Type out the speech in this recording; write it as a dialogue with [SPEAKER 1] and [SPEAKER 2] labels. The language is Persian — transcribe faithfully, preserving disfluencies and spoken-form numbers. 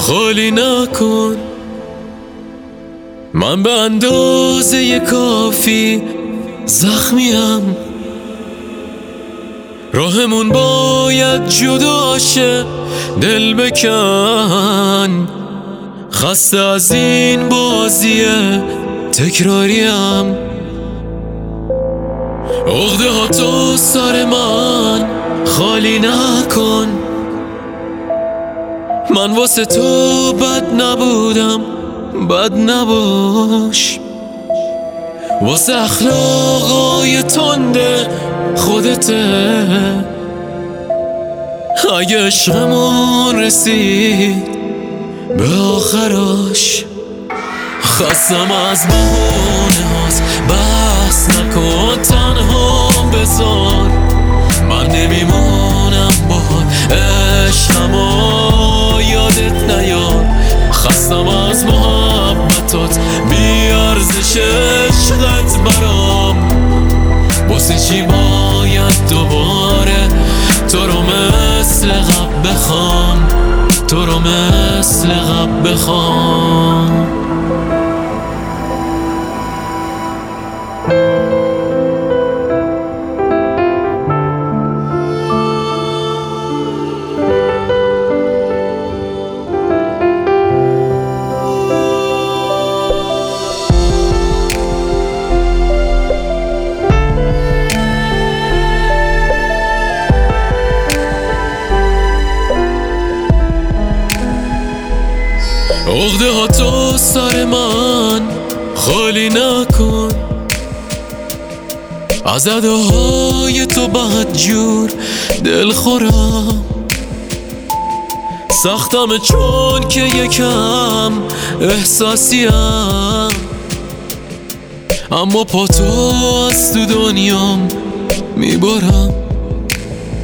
[SPEAKER 1] خالی نکن. من به اندازه کافی زخمیم، راهمون باید جدا شه، دل بکن. خسته از این بازی تکراریم، عقده ها تو سر من خالی نکن. من واسه تو بد نبودم، بد نباش. واسه اخلاقای تنده خودته. اگه عشقمون رسید به آخراش، خستم از بهونه هاست، بس نکن تنها بذار. من نمیمونم باهات، عشقمو یادت نیار. خستم از محبتات، بی ارزش عشقت برام. واسه چی باید دوباره تو رو مثل قبل بخوام، تو رو مثل قبل بخوام. عقده ها تو سر من خالی نکن. از اداهای تو بدجور دل خورم. سختمه چون که یکم احساسیم، اما پا تو از تو دنیام میبرم.